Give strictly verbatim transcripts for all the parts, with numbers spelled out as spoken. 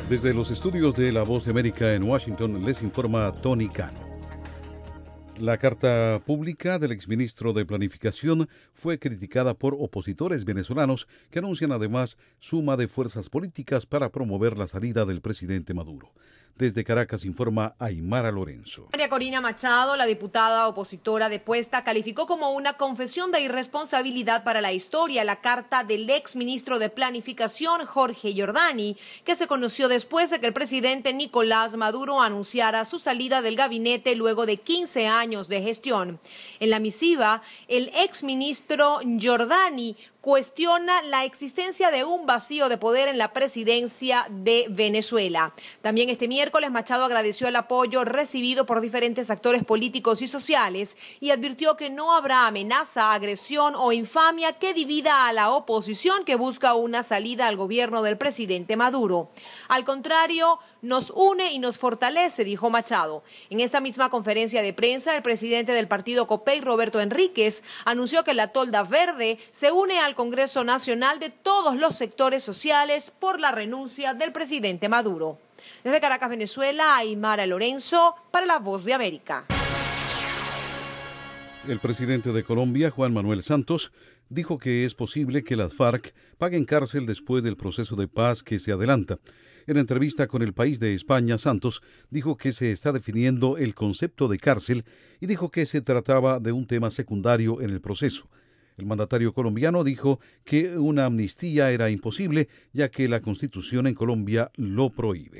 Desde los estudios de La Voz de América en Washington les informa Tony Cano. La carta pública del exministro de Planificación fue criticada por opositores venezolanos que anuncian además suma de fuerzas políticas para promover la salida del presidente Maduro. Desde Caracas informa Aymara Lorenzo. María Corina Machado, la diputada opositora depuesta, calificó como una confesión de irresponsabilidad para la historia la carta del exministro de Planificación, Jorge Giordani, que se conoció después de que el presidente Nicolás Maduro anunciara su salida del gabinete luego de quince años de gestión. En la misiva, el exministro Giordani cuestiona la existencia de un vacío de poder en la presidencia de Venezuela. También este miércoles Machado agradeció el apoyo recibido por diferentes actores políticos y sociales y advirtió que no habrá amenaza, agresión o infamia que divida a la oposición que busca una salida al gobierno del presidente Maduro. Al contrario, nos une y nos fortalece, dijo Machado. En esta misma conferencia de prensa, el presidente del partido COPEI, Roberto Enríquez, anunció que la tolda verde se une al Congreso Nacional de todos los sectores sociales por la renuncia del presidente Maduro. Desde Caracas, Venezuela, Aymara Lorenzo, para La Voz de América. El presidente de Colombia, Juan Manuel Santos, dijo que es posible que las FARC paguen cárcel después del proceso de paz que se adelanta. En entrevista con El País de España, Santos dijo que se está definiendo el concepto de cárcel y dijo que se trataba de un tema secundario en el proceso. El mandatario colombiano dijo que una amnistía era imposible, ya que la Constitución en Colombia lo prohíbe.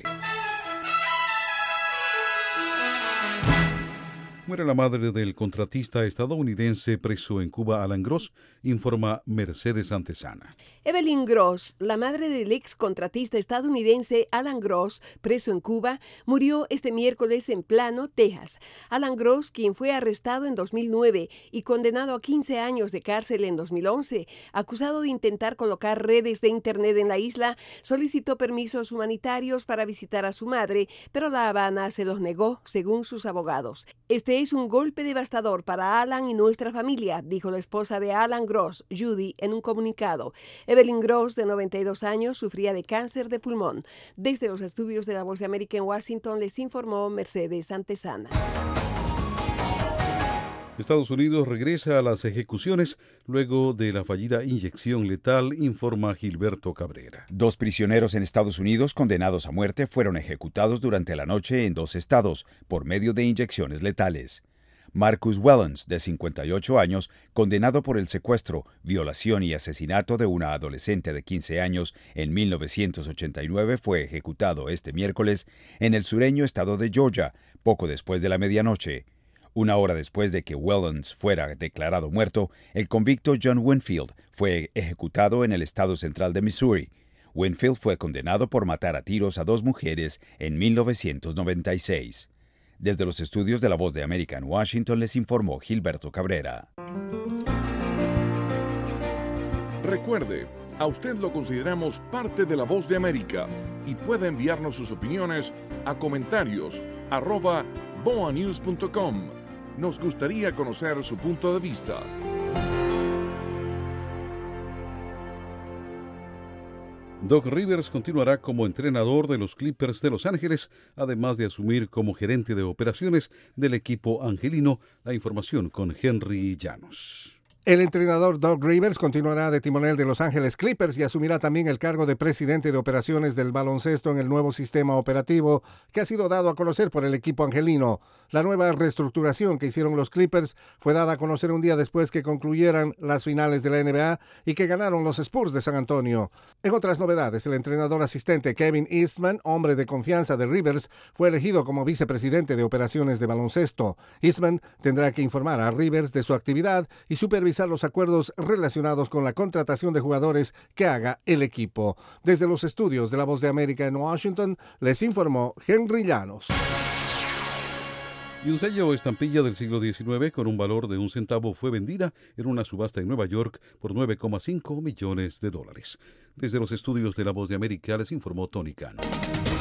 Muere la madre del contratista estadounidense preso en Cuba, Alan Gross, informa Mercedes Antesana. Evelyn Gross, la madre del ex contratista estadounidense Alan Gross, preso en Cuba, murió este miércoles en Plano, Texas. Alan Gross, quien fue arrestado en dos mil nueve y condenado a quince años de cárcel en dos mil once, acusado de intentar colocar redes de Internet en la isla, solicitó permisos humanitarios para visitar a su madre, pero La Habana se los negó, según sus abogados. Este es un golpe devastador para Alan y nuestra familia, dijo la esposa de Alan Gross, Judy, en un comunicado. Evelyn Gross, de noventa y dos años, sufría de cáncer de pulmón. Desde los estudios de La Voz de América en Washington les informó Mercedes Antesana. Estados Unidos regresa a las ejecuciones luego de la fallida inyección letal, informa Gilberto Cabrera. Dos prisioneros en Estados Unidos condenados a muerte fueron ejecutados durante la noche en dos estados por medio de inyecciones letales. Marcus Wellens, de cincuenta y ocho años, condenado por el secuestro, violación y asesinato de una adolescente de quince años en mil novecientos ochenta y nueve, fue ejecutado este miércoles en el sureño estado de Georgia, poco después de la medianoche. Una hora después de que Wellens fuera declarado muerto, el convicto John Winfield fue ejecutado en el estado central de Missouri. Winfield fue condenado por matar a tiros a dos mujeres en mil novecientos noventa y seis. Desde los estudios de La Voz de América en Washington les informó Gilberto Cabrera. Recuerde, a usted lo consideramos parte de La Voz de América y puede enviarnos sus opiniones a comentarios arroba boanews punto com. Nos gustaría conocer su punto de vista. Doc Rivers continuará como entrenador de los Clippers de Los Ángeles, además de asumir como gerente de operaciones del equipo angelino. La información con Henry Llanos. El entrenador Doc Rivers continuará de timonel de Los Ángeles Clippers y asumirá también el cargo de presidente de operaciones del baloncesto en el nuevo sistema operativo que ha sido dado a conocer por el equipo angelino. La nueva reestructuración que hicieron los Clippers fue dada a conocer un día después que concluyeran las finales de la N B A y que ganaron los Spurs de San Antonio. En otras novedades, el entrenador asistente Kevin Eastman, hombre de confianza de Rivers, fue elegido como vicepresidente de operaciones de baloncesto. Eastman tendrá que informar a Rivers de su actividad y supervisar los acuerdos relacionados con la contratación de jugadores que haga el equipo. Desde los estudios de La Voz de América en Washington, les informó Henry Llanos. Y un sello o estampilla del siglo diecinueve con un valor de un centavo fue vendida en una subasta en Nueva York por nueve coma cinco millones de dólares. Desde los estudios de La Voz de América les informó Tony Cano.